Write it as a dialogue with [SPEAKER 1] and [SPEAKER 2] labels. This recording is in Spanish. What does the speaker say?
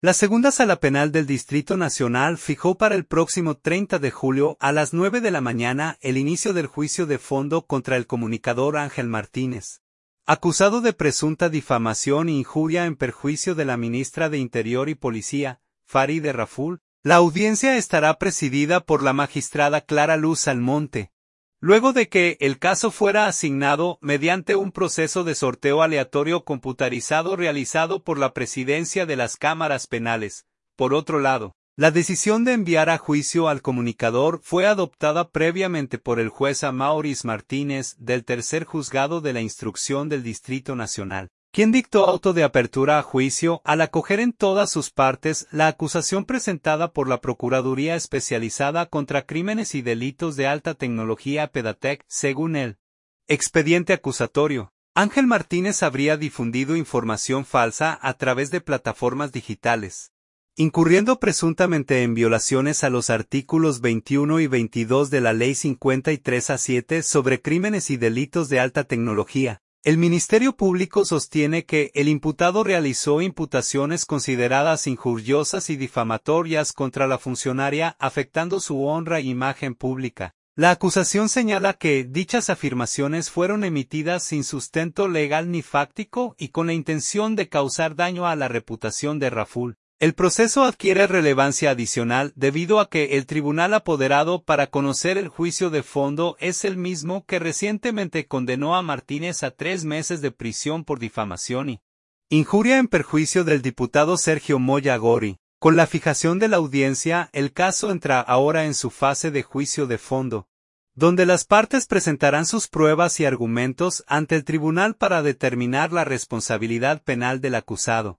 [SPEAKER 1] La segunda sala penal del Distrito Nacional fijó para el próximo 30 de julio a las 9 de la mañana el inicio del juicio de fondo contra el comunicador Ángel Martínez, acusado de presunta difamación e injuria en perjuicio de la ministra de Interior y Policía, Farideh Raful. La audiencia estará presidida por la magistrada Clara Luz Almonte, luego de que el caso fuera asignado mediante un proceso de sorteo aleatorio computarizado realizado por la presidencia de las cámaras penales. Por otro lado, la decisión de enviar a juicio al comunicador fue adoptada previamente por el juez Amauris Martínez del Tercer Juzgado de la Instrucción del Distrito Nacional, quien dictó auto de apertura a juicio al acoger en todas sus partes la acusación presentada por la Procuraduría Especializada contra Crímenes y Delitos de Alta Tecnología Pedatec. Según el expediente acusatorio, Ángel Martínez habría difundido información falsa a través de plataformas digitales, incurriendo presuntamente en violaciones a los artículos 21 y 22 de la Ley 53A7 sobre Crímenes y Delitos de Alta Tecnología. El Ministerio Público sostiene que el imputado realizó imputaciones consideradas injuriosas y difamatorias contra la funcionaria, afectando su honra e imagen pública. La acusación señala que dichas afirmaciones fueron emitidas sin sustento legal ni fáctico y con la intención de causar daño a la reputación de Raful. El proceso adquiere relevancia adicional debido a que el tribunal apoderado para conocer el juicio de fondo es el mismo que recientemente condenó a Martínez a 3 meses de prisión por difamación y injuria en perjuicio del diputado Sergio Moya Gori. Con la fijación de la audiencia, el caso entra ahora en su fase de juicio de fondo, donde las partes presentarán sus pruebas y argumentos ante el tribunal para determinar la responsabilidad penal del acusado.